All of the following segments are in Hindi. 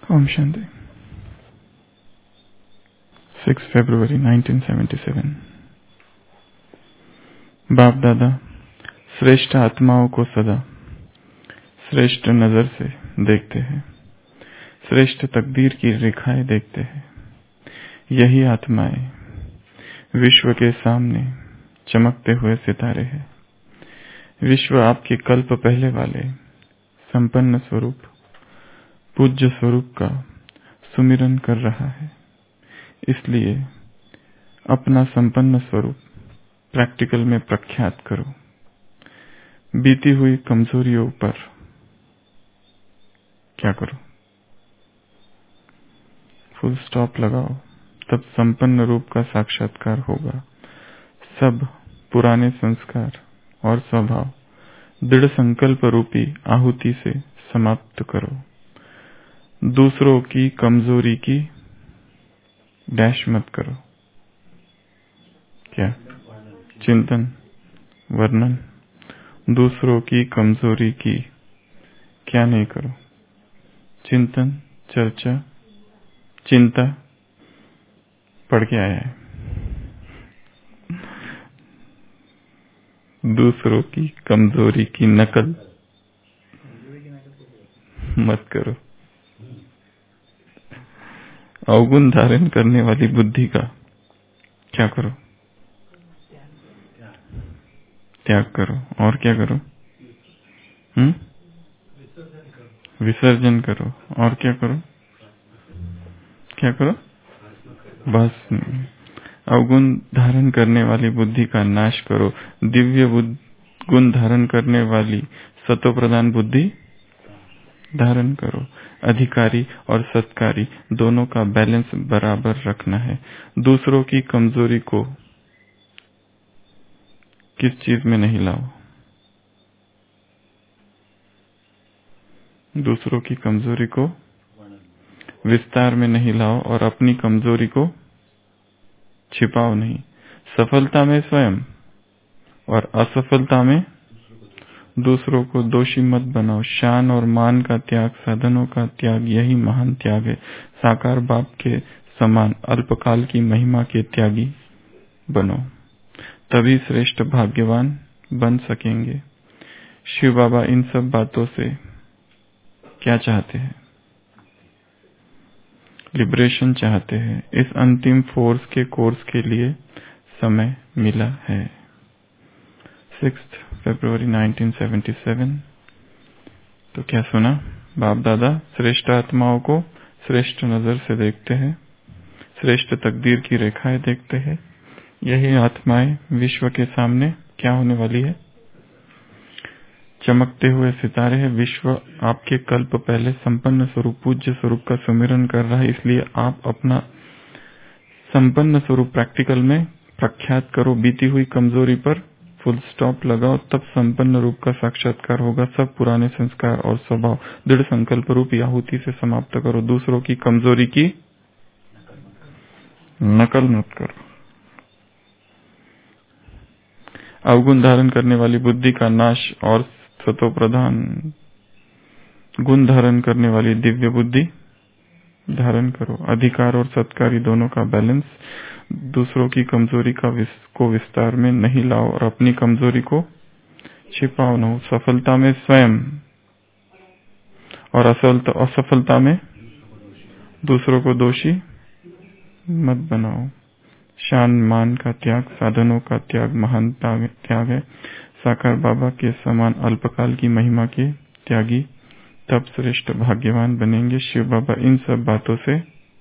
ओम शांति। 6 फरवरी 1977। बाप दादा श्रेष्ठ आत्माओं को सदा श्रेष्ठ नजर से देखते हैं, श्रेष्ठ तकदीर की रेखाएं देखते हैं। यही आत्माएं विश्व के सामने चमकते हुए सितारे हैं। विश्व आपके कल्प पहले वाले संपन्न स्वरूप पूज्य स्वरूप का सुमिरन कर रहा है। इसलिए अपना संपन्न स्वरूप प्रैक्टिकल में प्रख्यात करो। बीती हुई कमजोरियों पर क्या करो, फुल स्टॉप लगाओ, तब संपन्न रूप का साक्षात्कार होगा। सब पुराने संस्कार और स्वभाव दृढ़ संकल्प रूपी आहुति से समाप्त करो। दूसरों की कमजोरी की डैश मत करो। क्या चिंतन वर्णन दूसरों की कमजोरी की क्या नहीं करो। चिंतन चर्चा चिंता पढ़ के आया है। दूसरों की कमजोरी की नकल मत करो। अवगुण धारण करने वाली बुद्धि का क्या करो, त्याग करो। और क्या करो, विसर्जन करो। और क्या करो, क्या करो, बस अवगुण धारण करने वाली बुद्धि का नाश करो। दिव्य गुण धारण करने वाली सतो प्रधान बुद्धि धारण करो। अधिकारी और सत्कारी दोनों का बैलेंस बराबर रखना है। दूसरों की कमजोरी को किस चीज में नहीं लाओ, दूसरों की कमजोरी को विस्तार में नहीं लाओ और अपनी कमजोरी को छिपाओ नहीं। सफलता में स्वयं और असफलता में दूसरों को दोषी मत बनाओ। शान और मान का त्याग, साधनों का त्याग, यही महान त्याग है। साकार बाप के समान अल्पकाल की महिमा के त्यागी बनो, तभी श्रेष्ठ भाग्यवान बन सकेंगे। शिव बाबा इन सब बातों से क्या चाहते हैं? लिबरेशन चाहते हैं। इस अंतिम फोर्स के कोर्स के लिए समय मिला है। 6 फरवरी 1977। तो क्या सुना? बाप दादा श्रेष्ठ आत्माओं को श्रेष्ठ नजर से देखते हैं, श्रेष्ठ तकदीर की रेखाएं देखते हैं। यही आत्माएं विश्व के सामने क्या होने वाली है? चमकते हुए सितारे हैं। विश्व आपके कल्प पहले संपन्न स्वरूप पूज्य स्वरूप का सुमिरन कर रहा है। इसलिए आप अपना संपन्न स्वरूप प्रैक्टिकल में प्रख्यात करो। बीती हुई कमजोरी पर फुल स्टॉप लगाओ, तब संपन्न रूप का साक्षात्कार होगा। सब पुराने संस्कार और स्वभाव दृढ़ संकल्प रूप आहुति से समाप्त करो। दूसरों की कमजोरी की नकल मत करो। अवगुण धारण करने वाली बुद्धि का नाश और सतो प्रधान गुण धारण करने वाली दिव्य बुद्धि धारण करो। अधिकार और सत्कारी दोनों का बैलेंस। दूसरों की कमजोरी को विस्तार में नहीं लाओ और अपनी कमजोरी को छिपाओ न हो। सफलता में स्वयं और असफलता में दूसरों को दोषी मत बनाओ। शान मान का त्याग, साधनों का त्याग महान त्याग है। साकार बाबा के समान अल्पकाल की महिमा के त्यागी तब श्रेष्ठ भाग्यवान बनेंगे। शिव बाबा इन सब बातों से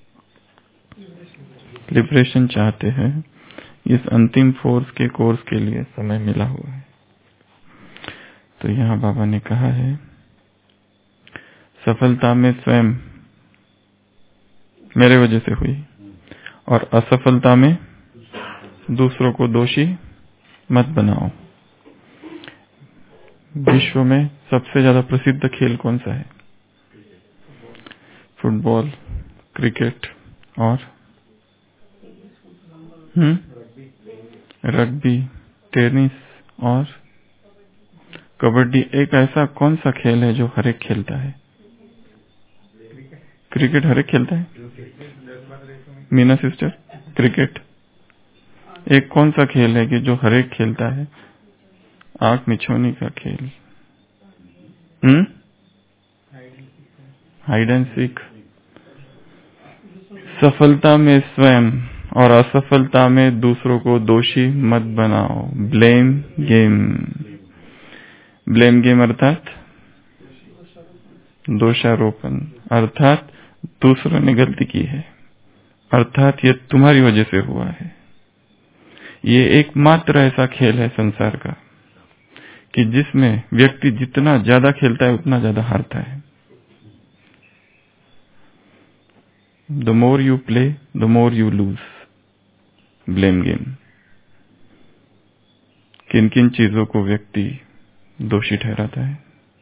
लिबरेशन चाहते हैं। इस अंतिम फोर्स के कोर्स के लिए समय मिला हुआ है। तो यहाँ बाबा ने कहा है, सफलता में स्वयं मेरे वजह से हुई और असफलता में दूसरों को दोषी मत बनाओ। विश्व में सबसे ज्यादा प्रसिद्ध खेल कौन सा है? फुटबॉल, क्रिकेट और रग्बी, टेनिस और कबड्डी। एक ऐसा कौन सा खेल है जो हर एक खेलता है? क्रिकेट हर एक खेलता है। मीना सिस्टर, क्रिकेट एक कौन सा खेल है कि जो हर एक खेलता है? आंख मिचौनी का खेल, हाइड एंड सीक। सफलता में स्वयं और असफलता में दूसरों को दोषी मत बनाओ। Blame game. ब्लेम गेम अर्थात दोषारोपण, अर्थात दूसरों ने गलती की है, अर्थात ये तुम्हारी वजह से हुआ है। ये एकमात्र ऐसा खेल है संसार का कि जिसमें व्यक्ति जितना ज्यादा खेलता है उतना ज्यादा हारता है। The more you play the more you lose. Blame game. किन किन चीजों को व्यक्ति दोषी ठहराता है?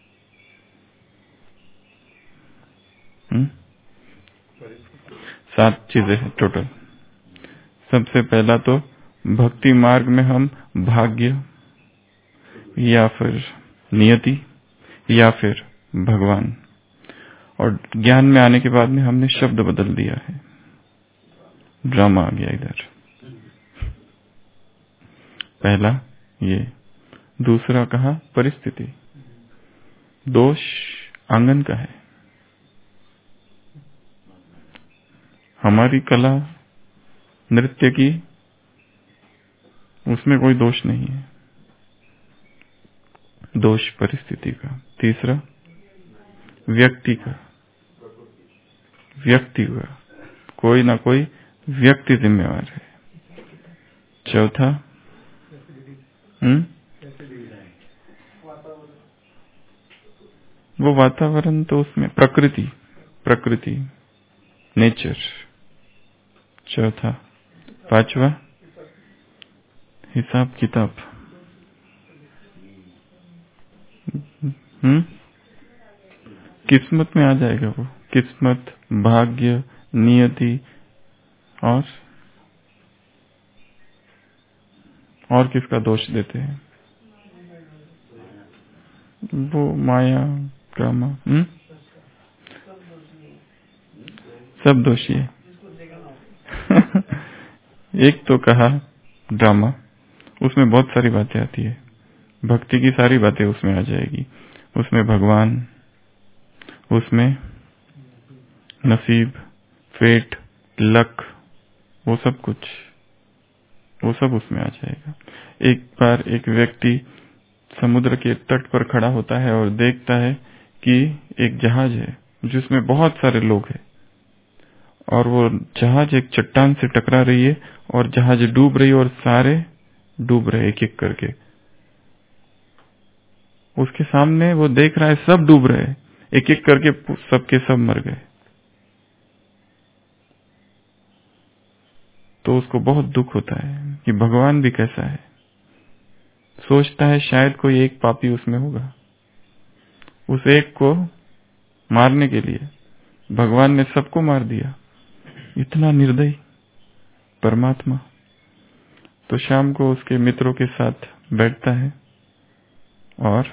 7 चीजें हैं टोटल। सबसे पहला तो भक्ति मार्ग में हम भाग्य या फिर नियति या फिर भगवान, और ज्ञान में आने के बाद में हमने शब्द बदल दिया है, ड्रामा आ गया इधर। पहला ये। दूसरा कहा परिस्थिति। दोष आंगन का है। हमारी कला नृत्य की, उसमें कोई दोष नहीं है, दोष परिस्थिति का। तीसरा व्यक्ति का, व्यक्ति का कोई ना कोई व्यक्ति जिम्मेवार है। चौथा वो वातावरण, तो उसमें प्रकृति नेचर। चौथा। पांचवा हिसाब किताब। किस्मत में आ जाएगा वो, किस्मत, भाग्य, नियति और किसका दोष देते हैं? वो माया, ड्रामा, सब दोषी है। एक तो कहा ड्रामा, उसमें बहुत सारी बातें आती है, भक्ति की सारी बातें उसमें आ जाएगी। उसमें भगवान, उसमें नसीब, फेट, लक, वो सब कुछ, वो सब उसमें आ जाएगा। एक बार एक व्यक्ति समुद्र के तट पर खड़ा होता है और देखता है कि एक जहाज है जिसमें बहुत सारे लोग हैं, और वो जहाज एक चट्टान से टकरा रही है और जहाज डूब रही है और सारे डूब रहे एक एक करके। उसके सामने वो देख रहा है सब डूब रहे, एक एक करके सबके सब मर गए। तो उसको बहुत दुख होता है कि भगवान भी कैसा है। सोचता है शायद कोई एक पापी उसमें होगा, उस एक को मारने के लिए भगवान ने सबको मार दिया। इतना निर्दयी परमात्मा। तो शाम को उसके मित्रों के साथ बैठता है और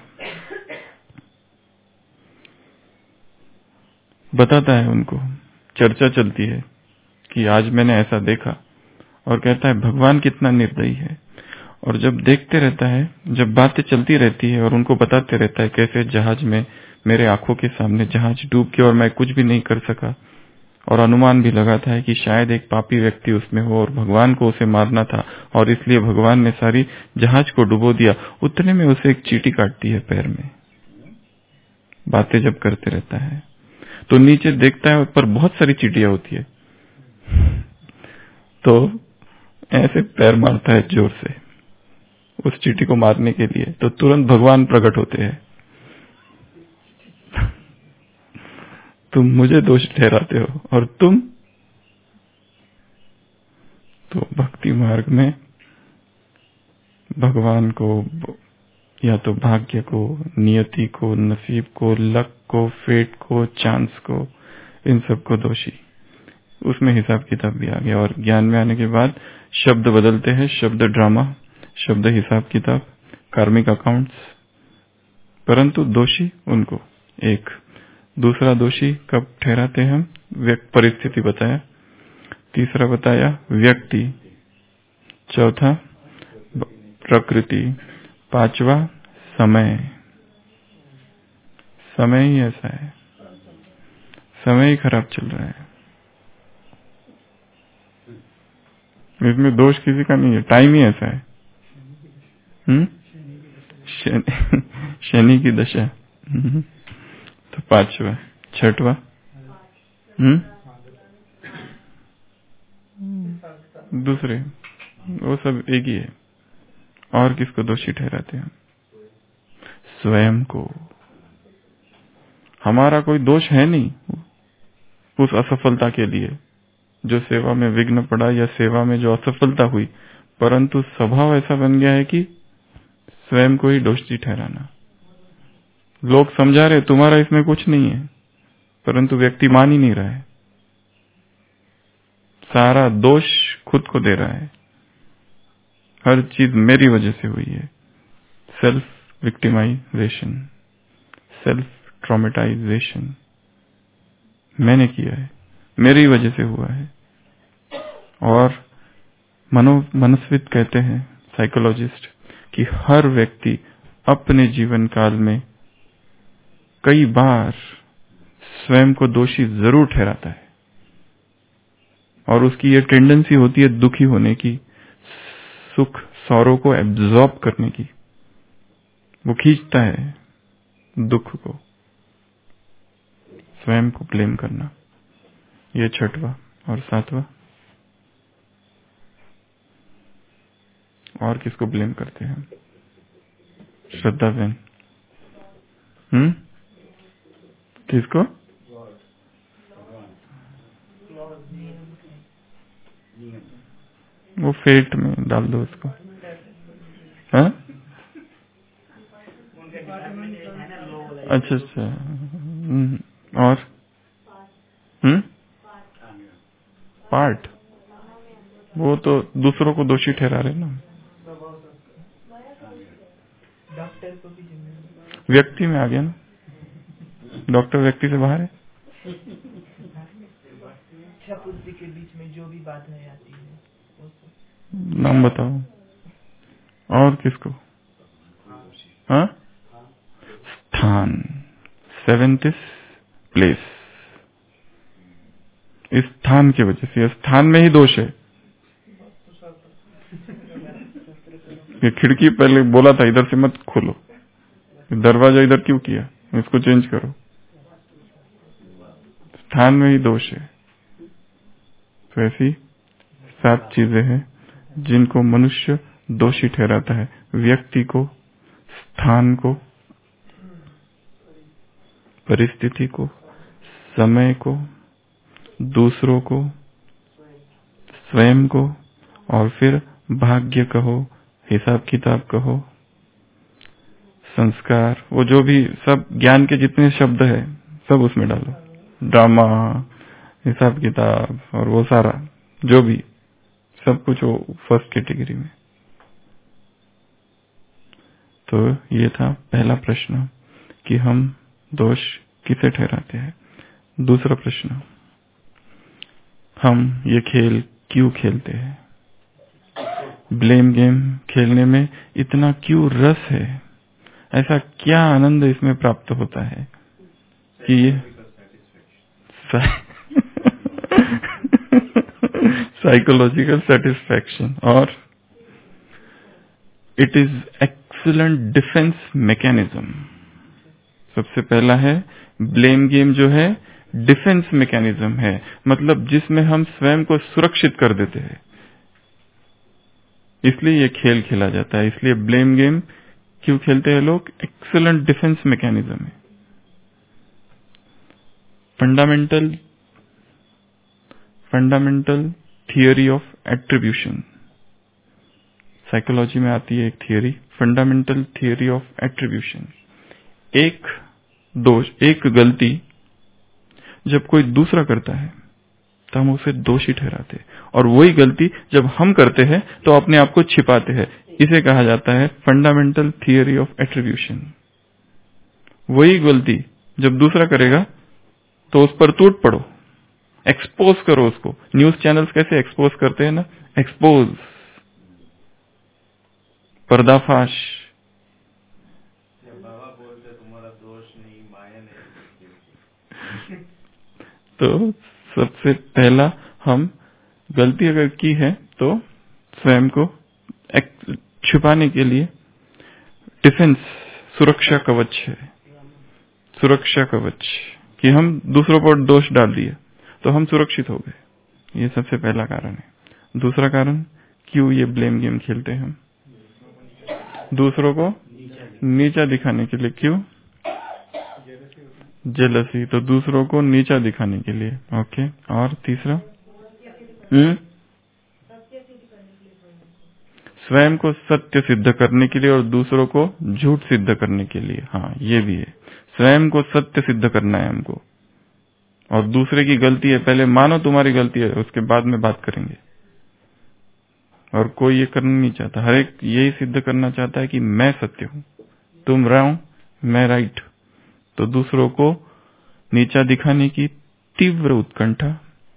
बताता है उनको, चर्चा चलती है कि आज मैंने ऐसा देखा, और कहता है भगवान कितना निर्दयी है। और जब देखते रहता है, जब बातें चलती रहती है और उनको बताते रहता है कैसे जहाज में मेरे आंखों के सामने जहाज डूब गया और मैं कुछ भी नहीं कर सका, और अनुमान भी लगाता है कि शायद एक पापी व्यक्ति उसमें हो और भगवान को उसे मारना था और इसलिए भगवान ने सारी जहाज को डुबो दिया। उतने में उसे एक चींटी काटती है पैर में। बातें जब करते रहता है तो नीचे देखता है ऊपर बहुत सारी चींटियां होती है, तो ऐसे पैर मारता है जोर से उस चींटी को मारने के लिए, तो तुरंत भगवान प्रकट होते हैं। तुम मुझे दोष ठहराते हो और तुम तो भक्ति मार्ग में भगवान को या तो भाग्य को, नियति को, नसीब को, लक को, फेट को, चांस को, इन सब को दोषी। उसमें हिसाब किताब भी आ गया। और ज्ञान में आने के बाद शब्द बदलते हैं, शब्द ड्रामा, शब्द हिसाब किताब, कार्मिक अकाउंट्स, परंतु दोषी उनको एक दूसरा दोषी कब ठहराते हैं हम? परिस्थिति बताया। तीसरा बताया व्यक्ति। चौथा प्रकृति। पांचवा समय। समय ही ऐसा है, समय ही खराब चल रहा है, इसमें दोष किसी का नहीं है, टाइम ही ऐसा है। शनि की दशा। तो पांचवा। छठवा दूसरे, वो सब एक ही है। और किसको दोषी ठहराते हैं? स्वयं को। हमारा कोई दोष है नहीं उस असफलता के लिए, जो सेवा में विघ्न पड़ा या सेवा में जो असफलता हुई, परंतु स्वभाव ऐसा बन गया है कि स्वयं को ही दोषी ठहराना। लोग समझा रहे तुम्हारा इसमें कुछ नहीं है, परंतु व्यक्ति मान ही नहीं रहा है, सारा दोष खुद को दे रहा है, हर चीज मेरी वजह से हुई है। सेल्फ विक्टिमाइजेशन, सेल्फ ट्रॉमेटाइजेशन, मैंने किया है, मेरी वजह से हुआ है। और मनस्विद कहते हैं, साइकोलॉजिस्ट, कि हर व्यक्ति अपने जीवन काल में कई बार स्वयं को दोषी जरूर ठहराता है, और उसकी ये टेंडेंसी होती है दुखी होने की, सुख सौरों को एब्जॉर्ब करने की। वो खींचता है दुख को, स्वयं को ब्लेम करना। ये छठवा। और सातवा, और किसको ब्लेम करते हैं? श्रद्धा बहन। किसको? वो फेट में डाल दो उसको। हाँ? अच्छा अच्छा। और पार्ट, वो तो दूसरों को दोषी ठहरा रहे ना। व्यक्ति में आ गया ना, डॉक्टर व्यक्ति से बाहर है। बुद्धि के बीच में जो भी बाधाएं आती है, नाम बताओ। और किसको? हाँ? स्थान, 7th प्लेस। इस स्थान की वजह से, स्थान में ही दोष है। ये खिड़की पहले बोला था इधर से मत खोलो, दरवाजा इधर क्यों किया, इसको चेंज करो। स्थान में ही दोष है। तो ऐसी 7 चीजें हैं जिनको मनुष्य दोषी ठहराता है। व्यक्ति को, स्थान को, परिस्थिति को, समय को, दूसरों को, स्वयं को, और फिर भाग्य कहो, हिसाब किताब कहो, संस्कार, वो जो भी सब ज्ञान के जितने शब्द है सब उसमें डालो। ड्रामा, हिसाब किताब और वो सारा जो भी, सब कुछ वो फर्स्ट कैटेगरी में। तो ये था पहला प्रश्न कि हम दोष किसे ठहराते हैं। दूसरा प्रश्न, हम ये खेल क्यों खेलते हैं? ब्लेम गेम खेलने में इतना क्यों रस है? ऐसा क्या आनंद इसमें प्राप्त होता है कि ये साइकोलॉजिकल सेटिस्फैक्शन, और it is excellent defence mechanism. सबसे पहला है ब्लेम गेम, जो है डिफेंस मैकेनिज्म है, मतलब जिसमें हम स्वयं को सुरक्षित कर देते हैं, इसलिए ये खेल खेला जाता है। इसलिए ब्लेम गेम क्यों खेलते हैं लोग? एक्सीलेंट डिफेंस मैकेनिज्म है। Fundamental theory of attribution, psychology में आती है एक theory, fundamental theory of attribution. एक दोष, एक गलती जब कोई दूसरा करता है तो हम उसे दोषी ठहराते हैं, और वही गलती जब हम करते हैं तो अपने आप को छिपाते हैं। इसे कहा जाता है फंडामेंटल थियोरी ऑफ एट्रीब्यूशन। वही गलती जब दूसरा करेगा तो उस पर टूट पड़ो, एक्सपोज करो उसको। न्यूज चैनल्स कैसे एक्सपोज करते हैं ना, एक्सपोज, पर्दाफाश। बाबा बोलते तुम्हारा दोष नहीं, माया नहीं। तो सबसे पहला हम गलती अगर की है तो स्वयं को छुपाने के लिए डिफेंस, सुरक्षा कवच है, सुरक्षा कवच, कि हम दूसरों पर दोष डाल दिए तो हम सुरक्षित हो गए। ये सबसे पहला कारण है। दूसरा कारण, क्यों ये ब्लेम गेम खेलते हैं हम? दूसरों को नीचा दिखाने के लिए। क्यों? जेलसी, तो दूसरों को नीचा दिखाने के लिए। ओके, और तीसरा स्वयं को सत्य सिद्ध करने के लिए और दूसरों को झूठ सिद्ध करने के लिए। हाँ, ये भी है। स्वयं को सत्य सिद्ध करना है हमको, और दूसरे की गलती है पहले मानो तुम्हारी गलती है, उसके बाद में बात करेंगे। और कोई ये करना नहीं चाहता, हर एक यही सिद्ध करना चाहता है कि मैं सत्य हूं, तुम रॉन्ग, मैं राइट। तो दूसरों को नीचा दिखाने की तीव्र उत्कंठा।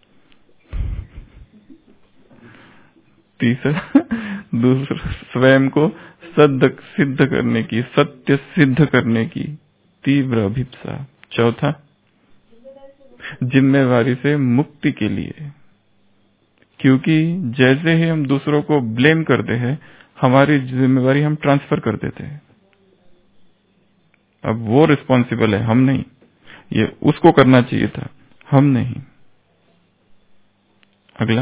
तीसरा, दूसरा स्वयं को सिद्ध करने की, सत्य सिद्ध करने की तीव्र अभिप्सा। चौथा, जिम्मेवारी से मुक्ति के लिए, क्योंकि जैसे ही हम दूसरों को ब्लेम करते हैं हमारी जिम्मेवारी हम ट्रांसफर कर देते हैं। अब वो रिस्पॉन्सिबल है, हम नहीं। ये उसको करना चाहिए था, हम नहीं। अगला,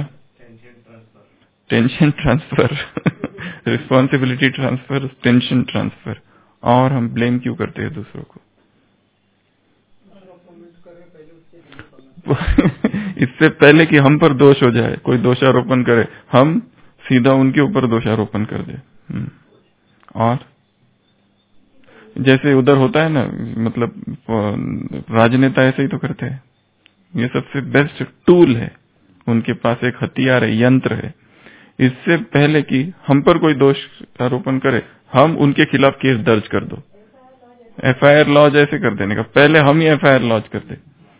tension transfer, responsibility transfer, tension transfer. और हम ब्लेम क्यों करते हैं दूसरों को? इससे पहले कि हम पर दोष हो जाए, कोई दोषारोपण करे, हम सीधा उनके ऊपर दोषारोपण कर दे। और जैसे उधर होता है ना, मतलब राजनेता ऐसे ही तो करते हैं। ये सबसे बेस्ट टूल है, उनके पास एक हथियार है, यंत्र है। इससे पहले कि हम पर कोई दोष आरोपण करे, हम उनके खिलाफ केस दर्ज कर दो। एफआईआर लॉज ऐसे कर देने का, पहले हम ही एफआईआर लॉज करते।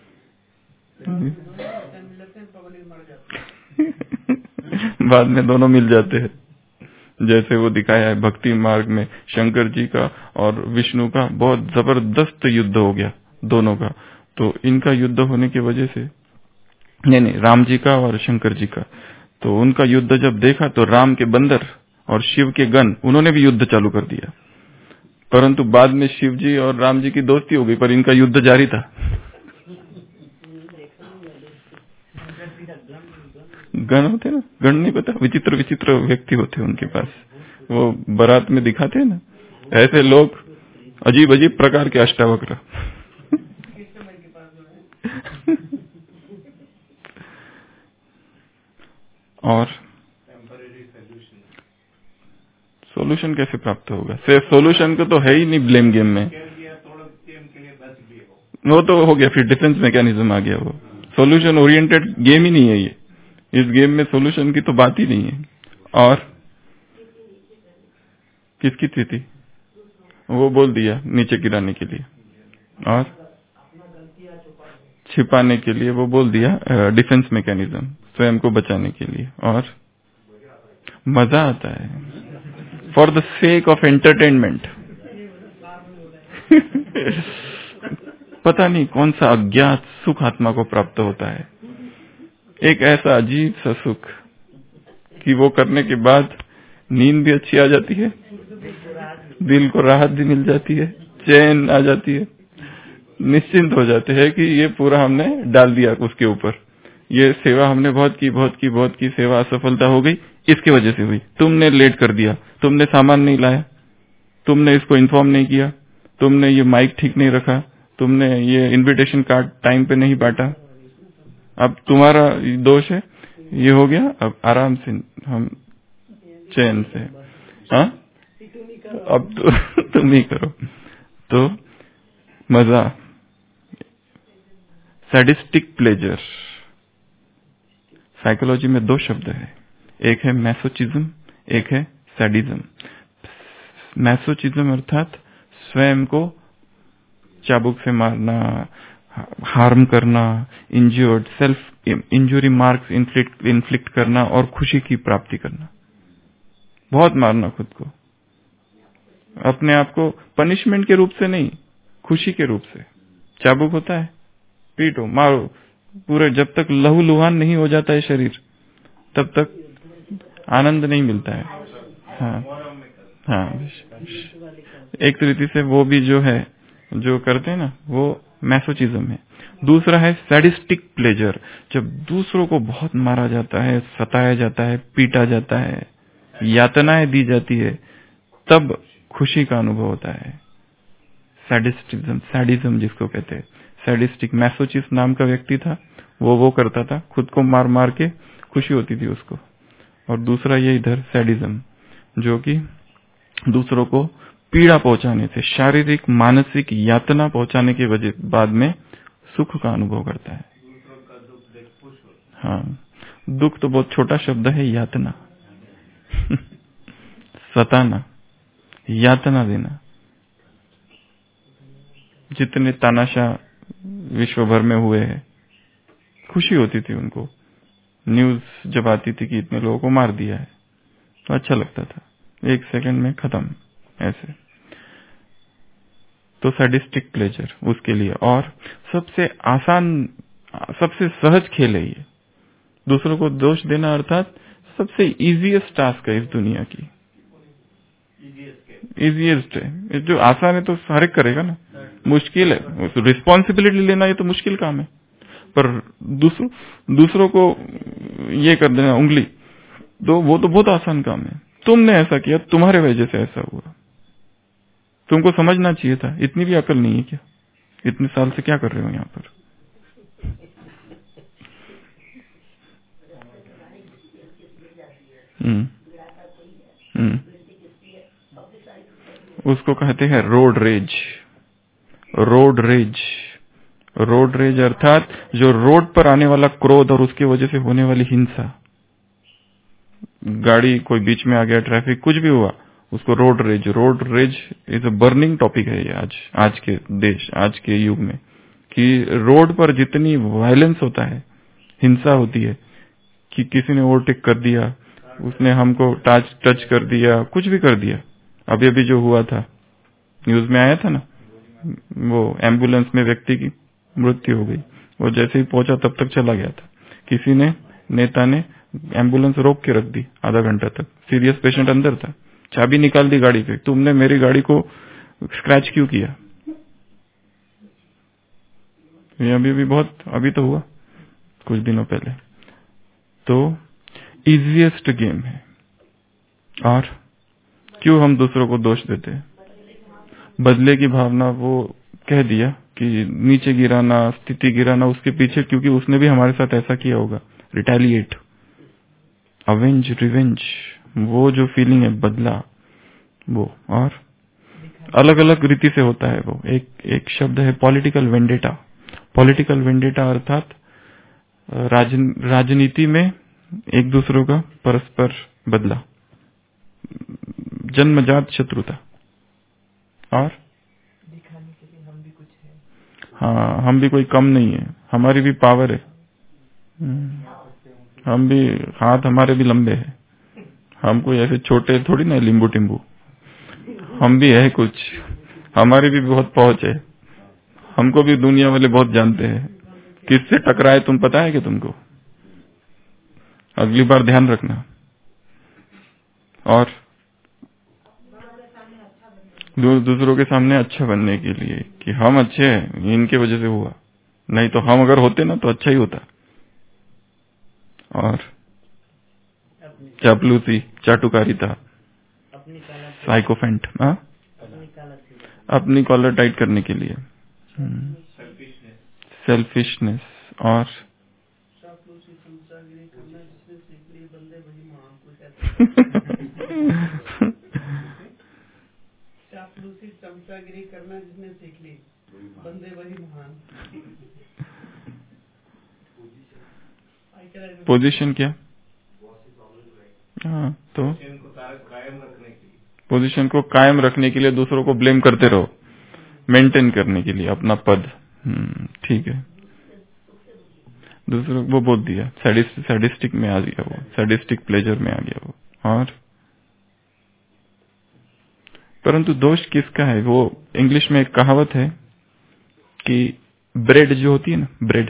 बाद में दोनों मिल जाते हैं। जैसे वो दिखाया है भक्ति मार्ग में, शंकर जी का और विष्णु का बहुत जबरदस्त युद्ध हो गया दोनों का। तो इनका युद्ध होने की वजह से, नहीं, राम जी का और शंकर जी का, तो उनका युद्ध जब देखा तो राम के बंदर और शिव के गण, उन्होंने भी युद्ध चालू कर दिया। परंतु बाद में शिव जी और राम जी की दोस्ती हो गई, पर इनका युद्ध जारी था। गण होते ना, गण नहीं पता, विचित्र विचित्र व्यक्ति होते उनके पास, वो बारात में दिखाते हैं ना, ऐसे लोग अजीब अजीब प्रकार के अष्टावक्र। और सॉल्यूशन कैसे प्राप्त होगा? सिर्फ सॉल्यूशन को तो है ही नहीं ब्लेम गेम में, वो तो हो गया, फिर डिफेंस मैकेनिज्म आ गया। वो सॉल्यूशन ओरिएंटेड गेम ही नहीं है ये, इस गेम में सॉल्यूशन की तो बात ही नहीं है। और किसकी स्थिति वो बोल दिया, नीचे गिराने के लिए और छिपाने के लिए वो बोल दिया, डिफेंस मैकेनिज्म, स्वयं को बचाने के लिए। और मजा आता है, for the sake of entertainment. पता नहीं कौन सा अज्ञात सुख आत्मा को प्राप्त होता है, एक ऐसा अजीब सा सुख कि वो करने के बाद नींद भी अच्छी आ जाती है, दिल को राहत भी मिल जाती है, चैन आ जाती है, निश्चिंत हो जाते हैं कि ये पूरा हमने डाल दिया उसके ऊपर, ये सेवा हमने बहुत की, सेवा असफलता हो गई, इसकी वजह से हुई। तुमने लेट कर दिया, तुमने सामान नहीं लाया, तुमने इसको इन्फॉर्म नहीं किया, तुमने ये माइक ठीक नहीं रखा, तुमने ये इनविटेशन कार्ड टाइम पे नहीं बांटा, अब तुम्हारा दोष है, ये हो गया। अब आराम से हम चैन से, हाँ अब तो तुम ही करो। तो मजा, सैडिस्टिक प्लेजर। साइकोलॉजी में दो शब्द है, एक है मैसोचिज्म, एक है सैडिज्म। मैसोचिज्म अर्थात स्वयं को चाबुक से मारना, हार्म करना, injured, self injury marks inflict करना और खुशी की प्राप्ति करना। बहुत मारना खुद को, अपने आप को पनिशमेंट के रूप से नहीं, खुशी के रूप से। चाबुक होता है, पीटो, मारो पूरे, जब तक लहूलुहान नहीं हो जाता है शरीर तब तक आनंद नहीं मिलता है। हाँ, एक तरीके से वो भी जो है, जो करते हैं ना, वो मैसोचिज्म है। दूसरा है सैडिस्टिक प्लेजर, जब दूसरों को बहुत मारा जाता है, सताया जाता है, पीटा जाता है, यातनाएं दी जाती है, तब खुशी का अनुभव होता है। सैडिज्म जिसको कहते हैं, सैडिस्टिक। मैसोचिस नाम का व्यक्ति था, वो करता था, खुद को मार मार के खुशी होती थी उसको। और दूसरा ये इधर सैडिज्म, जो कि दूसरों को पीड़ा पहुंचाने से, शारीरिक मानसिक यातना पहुंचाने के वजह बाद में सुख का अनुभव करता है। हाँ, दुख तो बहुत छोटा शब्द है, यातना सताना, यातना देना। जितने तानाशाह विश्व भर में हुए हैं, खुशी होती थी उनको, न्यूज जब आती थी कि इतने लोगों को मार दिया है, तो अच्छा लगता था, 1 सेकंड में खत्म ऐसे। तो सैडिस्टिक प्लेजर उसके लिए। और सबसे आसान, सबसे सहज खेल है ये, दूसरों को दोष देना, अर्थात सबसे इजीएस्ट टास्क है इस दुनिया की। इजीएस्ट है, जो आसान है तो हर एक करेगा ना। मुश्किल है रिस्पॉन्सिबिलिटी लेना, ये तो मुश्किल काम है। पर दूसरों को ये कर देना उंगली, तो वो तो बहुत आसान काम है। तुमने ऐसा किया, तुम्हारे वजह से ऐसा हुआ, तुमको समझना चाहिए था। इतनी भी अकल नहीं है क्या? इतने साल से क्या कर रहे हो यहाँ पर? उसको कहते हैं road rage. Road rage, road rage अर्थात जो रोड पर आने वाला क्रोध और उसकी वजह से होने वाली हिंसा। गाड़ी कोई बीच में आ गया, ट्रैफिक कुछ भी हुआ, उसको road rage. Road rage is a burning topic है ये आज के देश, आज के युग में, कि रोड पर जितनी वायलेंस होता है, हिंसा होती है, कि किसी ने ओवरटेक कर दिया, उसने हमको टच कर दिया, कुछ भी कर दिया। अभी अभी जो हुआ था, न्यूज में आया था ना, वो एम्बुलेंस में व्यक्ति की मृत्यु हो गई। वो जैसे ही पहुंचा तब तक चला गया था। किसी ने, नेता ने एम्बुलेंस रोक के रख दी आधा घंटा तक, सीरियस पेशेंट अंदर था, चाबी निकाल दी गाड़ी पे, तुमने मेरी गाड़ी को स्क्रैच क्यों किया? ये अभी बहुत, अभी तो हुआ कुछ दिनों पहले। तो इजीएस्ट गेम है। और क्यों हम दूसरों को दोष देते हैं? बदले की भावना, वो कह दिया कि नीचे गिराना, स्थिति गिराना उसके पीछे, क्योंकि उसने भी हमारे साथ ऐसा किया होगा। रिटेलिएट, अवेंज, रिवेंज, वो जो फीलिंग है, बदला, वो। और अलग अलग रीति से होता है वो। एक शब्द है पॉलिटिकल वेंडेटा। पॉलिटिकल वेंडेटा अर्थात राजनीति में एक दूसरों का परस्पर बदला, जन्मजात शत्रुता। और हाँ, हम भी कोई कम नहीं है, हमारी भी पावर है, हम भी, हाथ हमारे भी लंबे हैं, हम कोई ऐसे छोटे थोड़ी ना, लिंबू टिम्बू, हम भी है कुछ, हमारी भी बहुत पहुंच है, हमको भी दुनिया वाले बहुत जानते हैं। किससे टकराए तुम पता है कि तुमको? अगली बार ध्यान रखना। और दूसरों के सामने अच्छा बनने के लिए कि हम अच्छे हैं, इनके वजह से हुआ, नहीं तो हम अगर होते ना तो अच्छा ही होता। और चापलूसी, चाटुकारिता, साइकोफेंट, अपनी कॉलर टाइट करने के लिए, सेल्फिशनेस। और चमचागिरी करना जिसने सीख ली, बंदे वही महान। पोजीशन क्या? हाँ, तो पोजीशन को कायम रखने के लिए दूसरों को ब्लेम करते रहो, मेंटेन करने के लिए अपना पद, ठीक है, दूसरों वो बोल दिया, सैडिस्टिक में आ गया वो, सैडिस्टिक प्लेजर में आ गया वो। और परंतु दोष किसका है? वो इंग्लिश में एक कहावत है कि ब्रेड जो होती है ना, ब्रेड,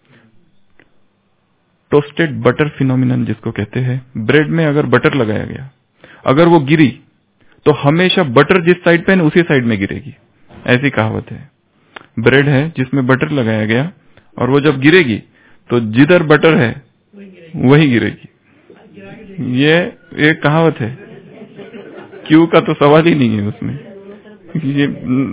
टोस्टेड बटर फिनोमिनन जिसको कहते हैं, ब्रेड में अगर बटर लगाया गया, अगर वो गिरी तो हमेशा बटर जिस साइड पे है उसी साइड में गिरेगी, ऐसी कहावत है। ब्रेड है जिसमें बटर लगाया गया और वो जब गिरेगी तो जिधर बटर है वही गिरेगी। ये एक कहावत है, क्यों का तो सवाल ही नहीं है उसमें। ये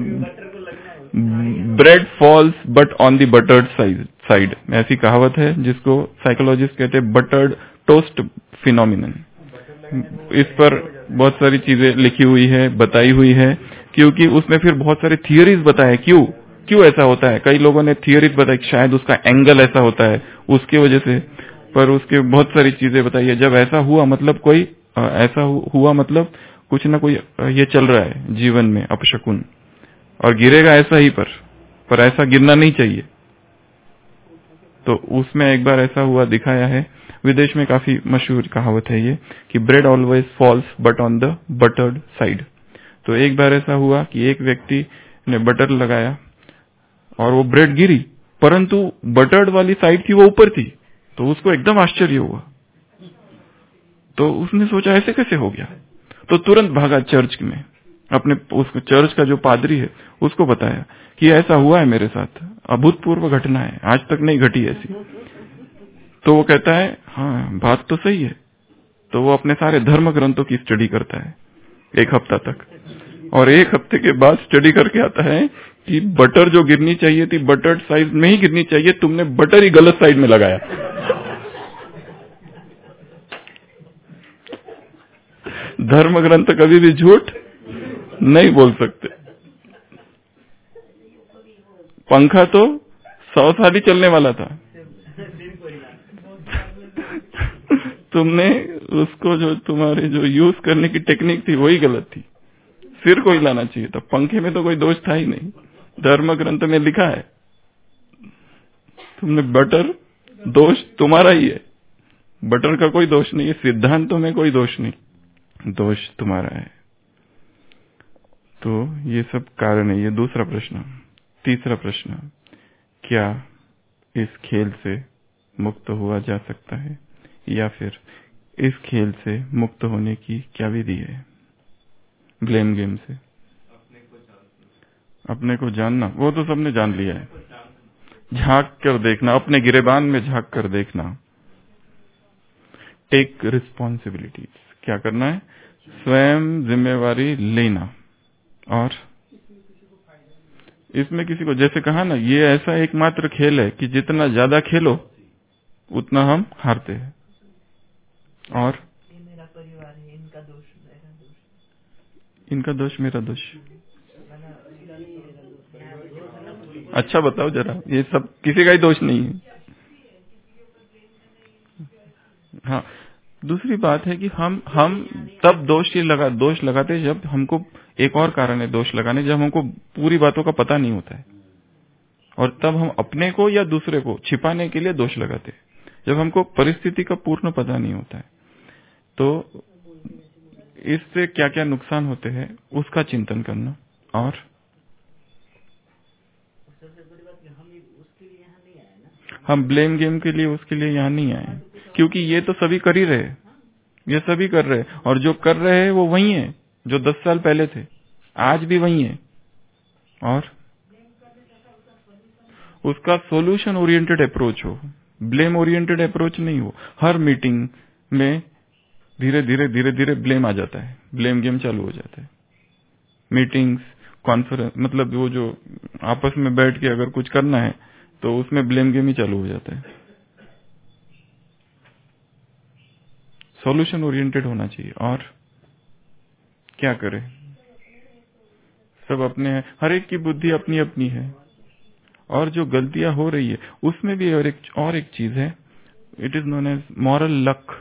bread falls but on the buttered side, ऐसी कहावत है जिसको साइकोलॉजिस्ट कहते हैं बटर्ड टोस्ट फिनोमिनन। इस पर बहुत सारी चीजें लिखी हुई है, बताई हुई है, क्योंकि उसमें फिर बहुत सारी थियरीज बताए क्यों ऐसा होता है। कई लोगों ने थियरीज बताई, शायद उसका एंगल ऐसा होता है उसकी वजह से, पर उसके बहुत सारी चीजें बताई है। जब ऐसा हुआ मतलब कोई ऐसा हुआ मतलब कुछ ना कोई ये चल रहा है जीवन में अपशकुन, और गिरेगा ऐसा ही, पर ऐसा गिरना नहीं चाहिए। तो उसमें एक बार ऐसा हुआ दिखाया है, विदेश में काफी मशहूर कहावत है ये कि bread always falls but on the buttered side. तो एक बार ऐसा हुआ कि एक व्यक्ति ने बटर लगाया और वो ब्रेड गिरी, परंतु बटर्ड वाली साइड थी वो ऊपर थी, तो उसको एकदम आश्चर्य हुआ। तो उसने सोचा ऐसे कैसे हो गया, तो तुरंत भागा चर्च में, अपने उसको चर्च का जो पादरी है उसको बताया कि ऐसा हुआ है मेरे साथ, अभूतपूर्व घटना है, आज तक नहीं घटी ऐसी। तो वो कहता है हाँ बात तो सही है। तो वो अपने सारे धर्म ग्रंथों की स्टडी करता है 1 हफ्ता तक, और 1 हफ्ते के बाद स्टडी करके आता है कि बटर जो गिरनी चाहिए थी बटर साइड में ही गिरनी चाहिए, तुमने बटर ही गलत साइड में लगाया। धर्म ग्रंथ कभी भी झूठ नहीं बोल सकते। पंखा तो 100 साल ही चलने वाला था, तुमने उसको जो तुम्हारे जो यूज करने की टेक्निक थी वही गलत थी, सिर को हिलाना चाहिए था। पंखे में तो कोई दोष था ही नहीं, धर्म ग्रंथ में लिखा है, तुमने बटर, दोष तुम्हारा ही है, बटर का कोई दोष नहीं है, सिद्धांतों में कोई दोष नहीं, दोष तुम्हारा है। तो ये सब कारण है। ये दूसरा प्रश्न। तीसरा प्रश्न, क्या इस खेल से मुक्त हुआ जा सकता है, या फिर इस खेल से मुक्त होने की क्या विधि है? ब्लेम गेम से अपने को जानना, वो तो सबने जान लिया है। झांक कर देखना, अपने गिरेबान में झांक कर देखना। टेक रिस्पॉन्सिबिलिटीज, क्या करना है? स्वयं जिम्मेवारी लेना। और इसमें किसी को, जैसे कहा ना, ये ऐसा एकमात्र खेल है कि जितना ज्यादा खेलो उतना हम हारते हैं। और मेरा परिवार है, इनका दोष मेरा दोष, इनका दोष मेरा दोष। अच्छा बताओ जरा, ये सब किसी का ही दोष नहीं है। हाँ, दूसरी बात है कि हम तब दोष लगाते जब हमको एक और कारण है दोष लगाने, जब हमको पूरी बातों का पता नहीं होता है, और तब हम अपने को या दूसरे को छिपाने के लिए दोष लगाते हैं, जब हमको परिस्थिति का पूर्ण पता नहीं होता है। तो इससे क्या क्या नुकसान होते हैं उसका चिंतन करना। और सबसे बड़ी बात हम उसके लिए यहाँ नहीं आए ना, हम ब्लेम गेम के लिए उसके लिए यहाँ नहीं आए, क्योंकि ये तो सभी कर ही रहे, ये सभी कर रहे, और जो कर रहे हैं वो वही है जो 10 साल पहले थे, आज भी वही है। और उसका सॉल्यूशन ओरिएंटेड अप्रोच हो, ब्लेम ओरिएंटेड अप्रोच नहीं हो। हर मीटिंग में धीरे धीरे ब्लेम आ जाता है, ब्लेम गेम चालू हो जाता है। मीटिंग्स, कॉन्फ्रेंस, मतलब वो जो आपस में बैठ के अगर कुछ करना है तो उसमें ब्लेम गेम ही चालू हो जाता है। सॉल्यूशन ओरिएंटेड होना चाहिए। और क्या करें, सब अपने हैं, हर एक की बुद्धि अपनी अपनी है, और जो गलतियां हो रही है उसमें भी और एक चीज है, it is known as moral luck.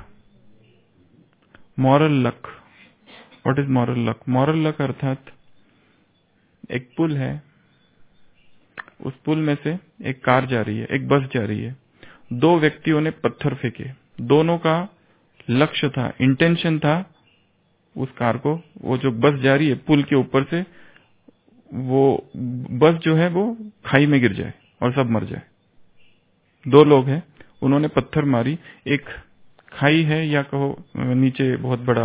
Moral luck, what is moral luck? Moral luck अर्थात एक पुल है, उस पुल में से एक कार जा रही है, एक बस जा रही है। दो व्यक्तियों ने पत्थर फेंके, दोनों का लक्ष्य था, इंटेंशन था उस कार को, वो जो बस जा रही है पुल के ऊपर से, वो बस जो है वो खाई में गिर जाए और सब मर जाए। दो लोग हैं, उन्होंने पत्थर मारी, एक खाई है या कहो नीचे बहुत बड़ा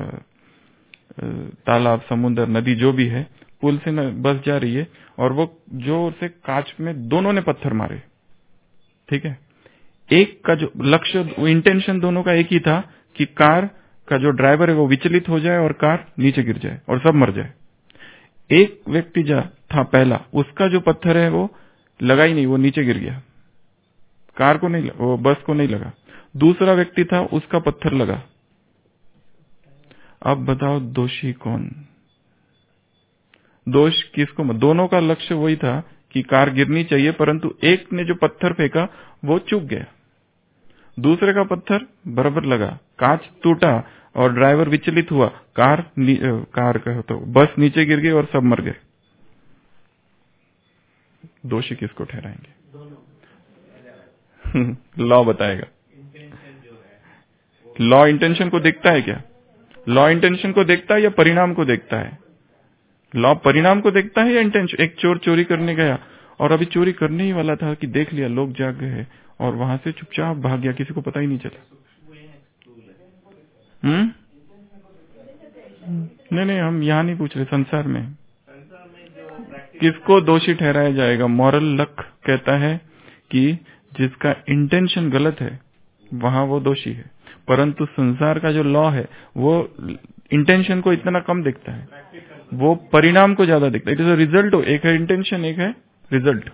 तालाब, समुद्र, नदी जो भी है, पुल से बस जा रही है और वो जोर से कांच में दोनों ने पत्थर मारे। ठीक है, एक का जो लक्ष्य, इंटेंशन दोनों का एक ही था कि कार का जो ड्राइवर है वो विचलित हो जाए और कार नीचे गिर जाए और सब मर जाए। एक व्यक्ति जो था पहला, उसका जो पत्थर है वो लगा ही नहीं, वो नीचे गिर गया, कार को नहीं, वो बस को नहीं लगा। दूसरा व्यक्ति था, उसका पत्थर लगा। अब बताओ दोषी कौन? दोष किसको? दोनों का लक्ष्य वही था कि कार गिरनी चाहिए, परंतु एक ने जो पत्थर फेंका वो चूक गया, दूसरे का पत्थर बराबर लगा, कांच टूटा और ड्राइवर विचलित हुआ, कार का तो बस नीचे गिर गई और सब मर गए। दोषी किसको ठहराएंगे? लॉ बताएगा। लॉ इंटेंशन को देखता है क्या? लॉ इंटेंशन को देखता है या परिणाम को देखता है? लॉ परिणाम को देखता है या इंटेंशन? एक चोर चोरी करने गया और अभी चोरी करने ही वाला था कि देख लिया लोग जाग गए और वहां से चुपचाप भाग गया, किसी को पता ही नहीं चला। नहीं, हम यहाँ नहीं पूछ रहे, संसार में किसको दोषी ठहराया जाएगा? मॉरल लक कहता है कि जिसका इंटेंशन गलत है वहां वो दोषी है, परंतु संसार का जो लॉ है वो इंटेंशन को इतना कम देखता है, वो परिणाम को ज्यादा देखता है। It is a result. एक है इंटेंशन, एक है रिजल्ट।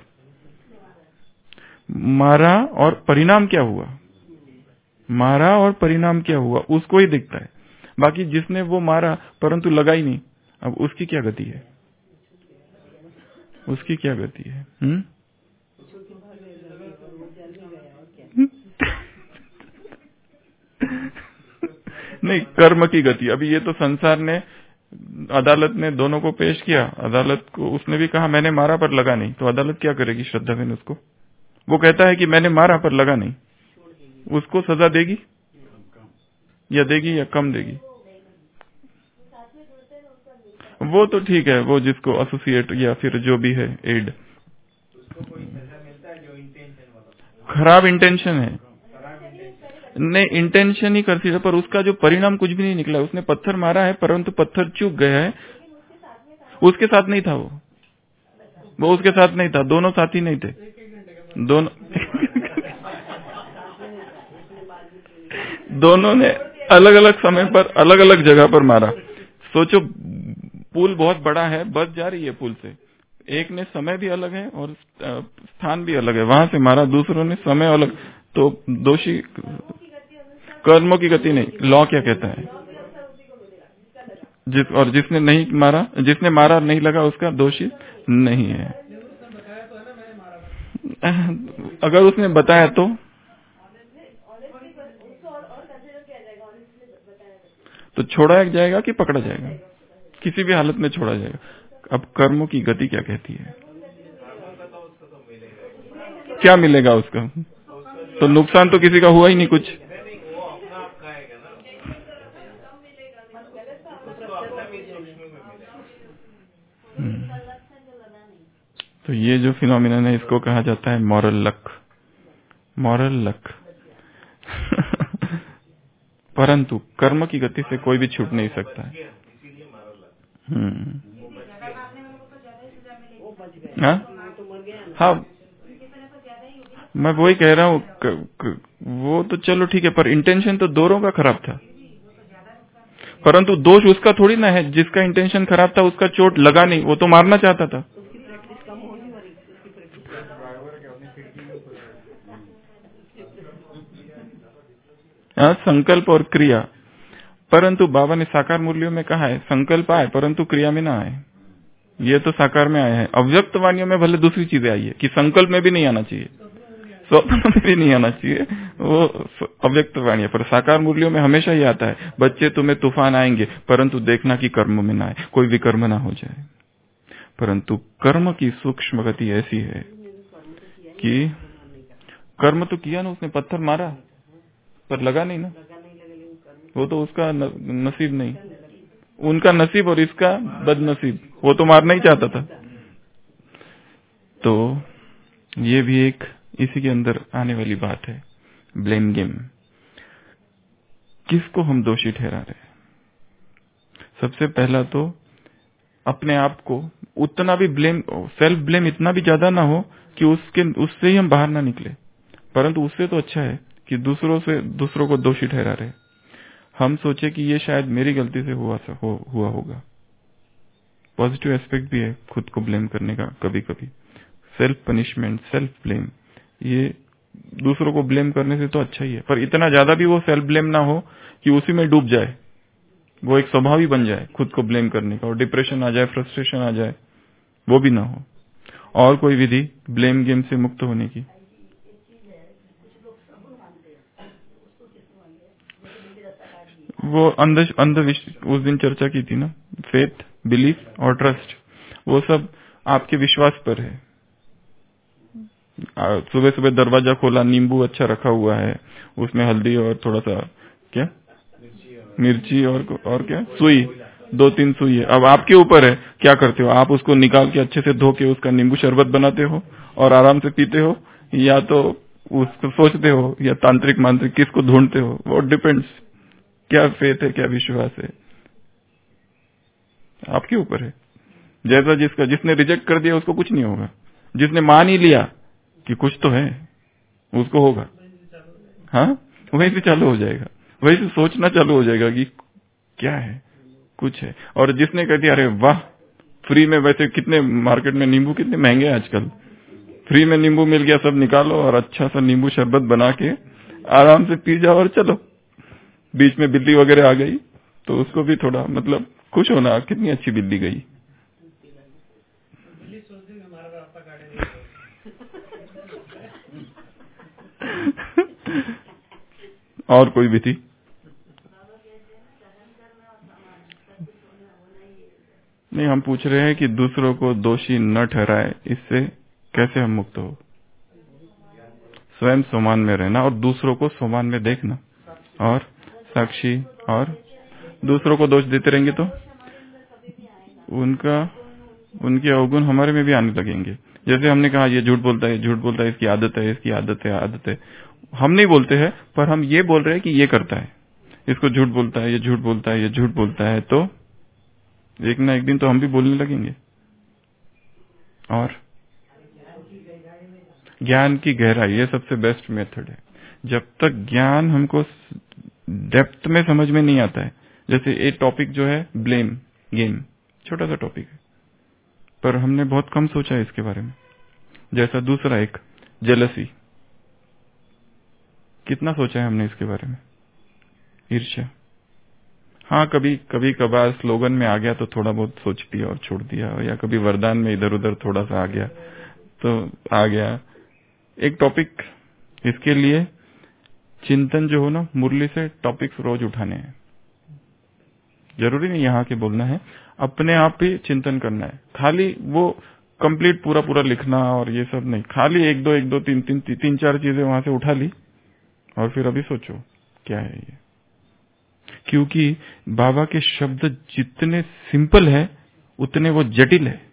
मारा और परिणाम क्या हुआ, मारा और परिणाम क्या हुआ, उसको ही देखता है। बाकी जिसने वो मारा परंतु लगा ही नहीं, अब उसकी क्या गति है? उसकी क्या गति है? नहीं, कर्म की गति। अभी ये तो संसार ने, अदालत ने दोनों को पेश किया, अदालत को उसने भी कहा मैंने मारा पर लगा नहीं, तो अदालत क्या करेगी? श्रद्धा बहन उसको, वो कहता है कि मैंने मारा पर लगा नहीं, उसको सजा देगी या कम देगी? वो तो ठीक है, वो जिसको एसोसिएट या फिर जो भी है एड, खराब इंटेंशन है। नहीं, इंटेंशन ही करती है, पर उसका जो परिणाम कुछ भी नहीं निकला। उसने पत्थर मारा है परंतु पत्थर चूक गया है, उसके साथ नहीं था, वो उसके साथ नहीं था, दोनों साथी नहीं थे, दोनों ने अलग अलग समय पर अलग अलग जगह पर मारा। सोचो, पुल बहुत बड़ा है, बस जा रही है पुल से, एक ने समय भी अलग है और स्थान भी अलग है, वहां से मारा, दूसरों ने समय अलग, तो दोषी कर्मों की गति नहीं। लॉ क्या कहता है? और जिसने नहीं मारा, जिसने मारा नहीं लगा, उसका दोषी नहीं है। अगर उसने बताया तो छोड़ा जाएगा कि पकड़ा जाएगा? किसी भी हालत में छोड़ा जाएगा। अब कर्मों की गति क्या कहती है? क्या मिलेगा उसका? तो नुकसान तो किसी का हुआ ही नहीं कुछ। तो ये जो फिनोमिनन है इसको कहा जाता है मॉरल लक। Moral luck. परंतु कर्म की गति से कोई भी छूट नहीं सकता है। हाँ, मैं वही कह रहा हूँ, वो तो चलो ठीक है, पर इंटेंशन तो दोनों का खराब था, परंतु दोष उसका थोड़ी ना है। जिसका इंटेंशन खराब था उसका चोट लगा नहीं, वो तो मारना चाहता था। संकल्प और क्रिया, परंतु बाबा ने साकार मूल्यों में कहा है संकल्प आए परंतु क्रिया में ना आए। ये तो साकार में आया है। अव्यक्त वाणियों में भले दूसरी चीजें आई है कि संकल्प में भी नहीं आना चाहिए, स्वप्न में भी नहीं आना चाहिए, वो अव्यक्त वाणी है। पर साकार मूल्यों में हमेशा ही आता है, बच्चे तुम्हें तूफान आएंगे परंतु देखना कि कर्म में ना आए, कोई विकर्म ना हो जाए। परंतु कर्म की सूक्ष्म गति ऐसी है कि कर्म तो किया ना, उसने पत्थर मारा पर लगा नहीं ना, वो तो उसका नसीब नहीं, उनका नसीब और इसका बदनसीब, वो तो मारना ही चाहता था। तो ये भी एक इसी के अंदर आने वाली बात है, ब्लेम गेम। किसको हम दोषी ठहरा रहे हैं? सबसे पहला तो अपने आप को उतना भी ब्लेम, सेल्फ ब्लेम इतना भी ज्यादा ना हो कि उससे ही हम बाहर ना निकले, परंतु उससे तो अच्छा है कि दूसरों को दोषी ठहरा रहे। हम सोचे कि ये शायद मेरी गलती से हुआ होगा। पॉजिटिव एस्पेक्ट भी है खुद को ब्लेम करने का। कभी कभी सेल्फ पनिशमेंट, सेल्फ ब्लेम, ये दूसरों को ब्लेम करने से तो अच्छा ही है, पर इतना ज्यादा भी वो सेल्फ ब्लेम ना हो कि उसी में डूब जाए, वो एक स्वभाव ही बन जाए खुद को ब्लेम करने का, और डिप्रेशन आ जाए, फ्रस्ट्रेशन आ जाए, वो भी ना हो। और कोई विधि ब्लेम गेम से मुक्त होने की? वो अंधविश्वास उस दिन चर्चा की थी ना, फेथ, बिलीफ और ट्रस्ट, वो सब आपके विश्वास पर है। सुबह सुबह दरवाजा खोला, नींबू अच्छा रखा हुआ है, उसमें हल्दी और थोड़ा सा क्या मिर्ची और क्या सुई, 2-3 सुई है। अब आपके ऊपर है क्या करते हो, आप उसको निकाल के अच्छे से धो के उसका नींबू शरबत बनाते हो और आराम से पीते हो, या तो उसको सोचते हो, या तांत्रिक मांत्रिक किसको ढूंढते हो, वो डिपेंड्स। क्या फेथ है, क्या विश्वास है, आपके ऊपर है। जैसा जिसने रिजेक्ट कर दिया उसको कुछ नहीं होगा, जिसने मान ही लिया कि कुछ तो है उसको होगा। हाँ, वहीं से चालू हो जाएगा, वहीं से सोचना चालू हो जाएगा कि क्या है, कुछ है। और जिसने कह दिया अरे वाह, फ्री में, वैसे कितने मार्केट में नींबू कितने महंगे हैं आजकल, फ्री में नींबू मिल गया, सब निकालो और अच्छा सा नींबू शरबत बना के आराम से पी जाओ और चलो। बीच में बिल्ली वगैरह आ गई तो उसको भी थोड़ा मतलब खुश होना, कितनी अच्छी बिल्ली गई। और कोई विधि? नहीं, हम पूछ रहे हैं कि दूसरों को दोषी न ठहराए, इससे कैसे हम मुक्त हो? स्वयं सोमान में रहना और दूसरों को सोमान में देखना और साक्षी, और दूसरों को दोष देते रहेंगे तो उनके अवगुण हमारे में भी आने लगेंगे। जैसे हमने कहा ये झूठ बोलता है, झूठ बोलता है, इसकी आदत है, इसकी आदत है। हम नहीं बोलते हैं, पर हम ये बोल रहे हैं कि ये करता है, इसको झूठ बोलता है, ये झूठ बोलता है, ये झूठ बोलता है, तो एक ना एक दिन तो हम भी बोलने लगेंगे। और ज्ञान की गहराई, ये सबसे बेस्ट मेथड है। जब तक ज्ञान हमको डेप्थ में समझ में नहीं आता है, जैसे एक टॉपिक जो है ब्लेम गेम, छोटा सा टॉपिक है, पर हमने बहुत कम सोचा है इसके बारे में। जैसा दूसरा एक जेलसी, कितना सोचा है हमने इसके बारे में। ईर्ष्या, हाँ, कभी कभार स्लोगन में आ गया तो थोड़ा बहुत सोच लिया और छोड़ दिया, या कभी वरदान में इधर उधर थोड़ा सा आ गया तो आ गया। एक टॉपिक, इसके लिए चिंतन जो हो ना, मुरली से टॉपिक्स रोज उठाने हैं। जरूरी नहीं यहाँ के बोलना है, अपने आप ही चिंतन करना है। खाली वो कंप्लीट पूरा लिखना और ये सब नहीं, खाली एक दो तीन चार चीजें वहां से उठा ली और फिर अभी सोचो क्या है ये। क्योंकि बाबा के शब्द जितने सिंपल है उतने वो जटिल है,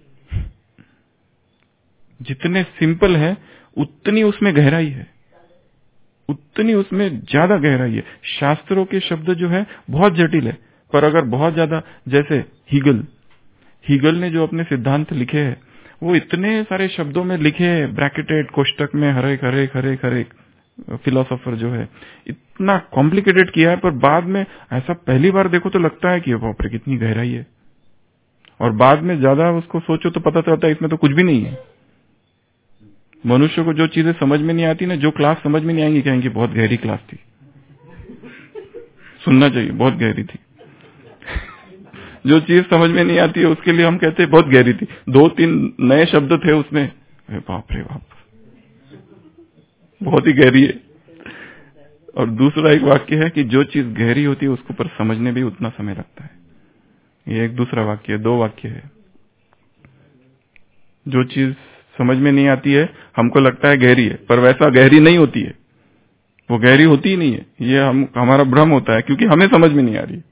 जितने सिंपल है उतनी उसमें गहराई है, उतनी उसमें ज्यादा गहराई है। शास्त्रों के शब्द जो है बहुत जटिल है, पर अगर बहुत ज्यादा, जैसे हीगल ने जो अपने सिद्धांत लिखे हैं वो इतने सारे शब्दों में लिखे हैं, ब्रैकेटेड कोष्टक में, हर एक फिलोसोफर जो है इतना कॉम्प्लिकेटेड किया है, पर बाद में ऐसा पहली बार देखो तो लगता है कि बाप रे कितनी गहराई है, और बाद में ज्यादा उसको सोचो तो पता चलता है इसमें तो कुछ भी नहीं है। मनुष्य को जो चीजें समझ में नहीं आती ना, जो क्लास समझ में नहीं आएंगी, कहेंगे बहुत गहरी क्लास थी, सुनना चाहिए, बहुत गहरी थी। जो चीज समझ में नहीं आती है उसके लिए हम कहते हैं बहुत गहरी थी, 2-3 नए शब्द थे उसमें, बाप रे बाप बहुत ही गहरी है। और दूसरा एक वाक्य है कि जो चीज गहरी होती है उसको पर समझने भी उतना समय लगता है। ये एक दूसरा वाक्य है, 2 वाक्य है। जो चीज समझ में नहीं आती है हमको लगता है गहरी है, पर वैसा गहरी नहीं होती है, वो गहरी होती ही नहीं है। ये हमारा भ्रम होता है क्योंकि हमें समझ में नहीं आ रही।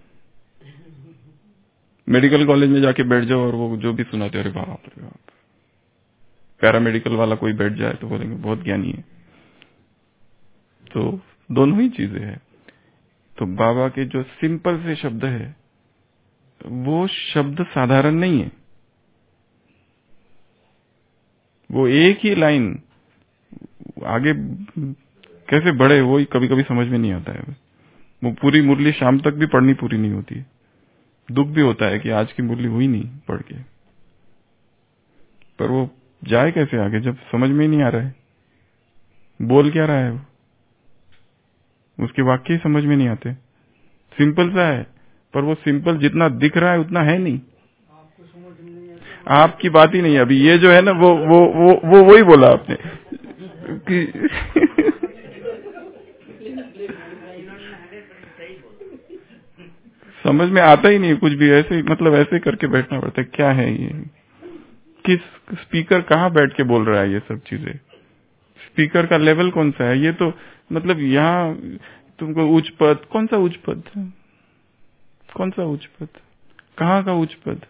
मेडिकल कॉलेज में जाके बैठ जाओ और वो जो भी सुनाते, अरे बाप रे बाप। पैरामेडिकल वाला कोई बैठ जाए तो बोलेंगे बहुत ज्ञानी है। तो दोनों ही चीजें हैं। तो बाबा के जो सिंपल से शब्द है वो शब्द साधारण नहीं है। वो एक ही लाइन आगे कैसे बढ़े वो ही कभी कभी समझ में नहीं आता है। वो पूरी मुरली शाम तक भी पढ़नी पूरी नहीं होती है। दुख भी होता है कि आज की मुरली हुई नहीं पढ़ के, पर वो जाए कैसे आगे जब समझ में ही नहीं आ रहा है बोल क्या रहा है वो, उसके वाक्य ही समझ में नहीं आते। सिंपल सा है पर वो सिंपल जितना दिख रहा है उतना है नहीं। आपकी बात ही नहीं है। अभी ये जो है ना वो ही बोला आपने कि समझ में आता ही नहीं कुछ भी। ऐसे मतलब ऐसे करके बैठना पड़ता है। क्या है ये, किस स्पीकर कहाँ बैठ के बोल रहा है ये सब चीजें, स्पीकर का लेवल कौन सा है। ये तो मतलब यहाँ तुमको उच्च पद, कौन सा उच्च पद, कौन सा उच्च पद, कहाँ का उच्च पद।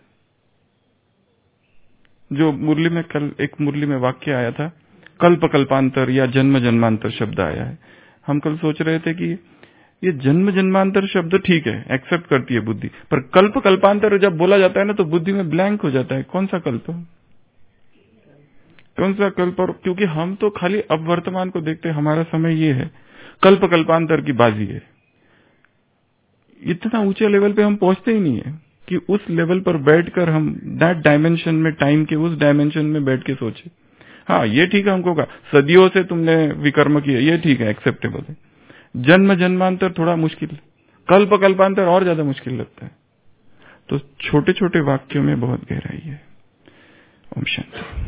जो मुरली में कल एक मुरली में वाक्य आया था, कल्प कल्पांतर या जन्म जन्मांतर शब्द आया है। हम कल सोच रहे थे कि ये जन्म जन्मांतर शब्द ठीक है, एक्सेप्ट करती है बुद्धि, पर कल्प कल्पांतर जब बोला जाता है ना तो बुद्धि में ब्लैंक हो जाता है। कौन सा कल्प, कौन सा कल्प। और क्योंकि हम तो खाली अब वर्तमान को देखते हैं, हमारा समय ये है, कल्प कल्पांतर की बाजी है। इतना ऊंचे लेवल पे हम पहुंचते ही नहीं है कि उस लेवल पर बैठकर हम दैट डायमेंशन में, टाइम के उस डायमेंशन में बैठ के सोचे। हाँ ये ठीक है, हमको कहा सदियों से तुमने विकर्म किया, ये ठीक है, एक्सेप्टेबल है। जन्म जन्मांतर थोड़ा मुश्किल, कल्प कल्पांतर और ज्यादा मुश्किल लगता है। तो छोटे छोटे वाक्यों में बहुत गहराई है। ओम शांति।